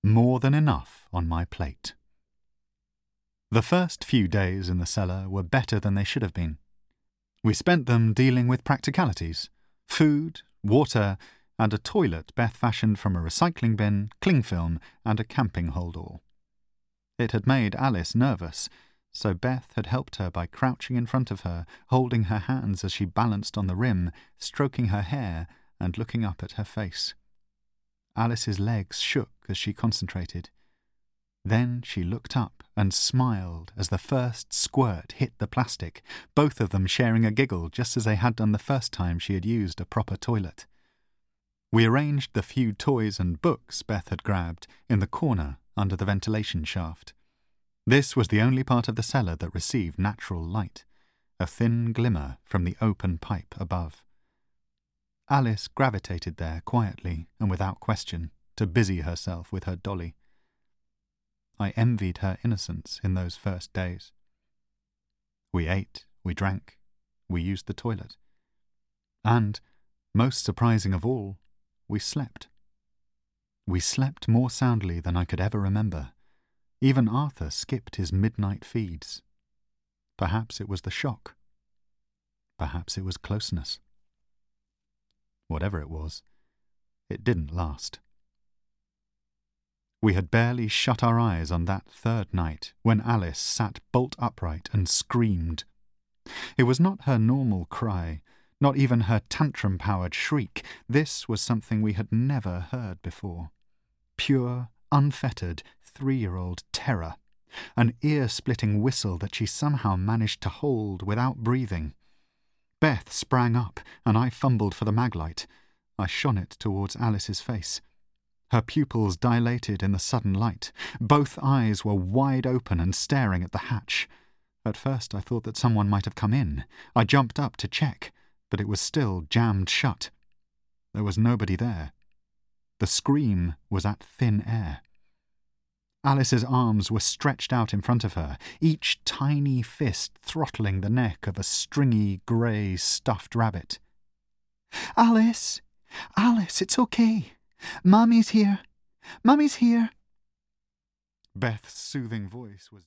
more than enough on my plate. The first few days in the cellar were better than they should have been. We spent them dealing with practicalities: food, water, and a toilet Beth fashioned from a recycling bin, cling film, and a camping hold-all. It had made Alice nervous, so Beth had helped her by crouching in front of her, holding her hands as she balanced on the rim, stroking her hair and looking up at her face. Alice's legs shook as she concentrated. Then she looked up and smiled as the first squirt hit the plastic, both of them sharing a giggle just as they had done the first time she had used a proper toilet. We arranged the few toys and books Beth had grabbed in the corner under the ventilation shaft. This was the only part of the cellar that received natural light, a thin glimmer from the open pipe above. Alice gravitated there quietly and without question to busy herself with her dolly. I envied her innocence in those first days. We ate, we drank, we used the toilet. And, most surprising of all, we slept. We slept more soundly than I could ever remember. Even Arthur skipped his midnight feeds. Perhaps it was the shock. Perhaps it was closeness. Whatever it was, it didn't last. We had barely shut our eyes on that third night when Alice sat bolt upright and screamed. It was not her normal cry, not even her tantrum-powered shriek. This was something we had never heard before. Pure, unfettered, 3-year-old terror. An ear-splitting whistle that she somehow managed to hold without breathing. Beth sprang up, and I fumbled for the maglite. I shone it towards Alice's face. Her pupils dilated in the sudden light. Both eyes were wide open and staring at the hatch. At first I thought that someone might have come in. I jumped up to check, but it was still jammed shut. There was nobody there. The scream was at thin air. Alice's arms were stretched out in front of her, each tiny fist throttling the neck of a stringy, grey, stuffed rabbit. "Alice! Alice, it's okay. Mummy's here. Mummy's here." Beth's soothing voice was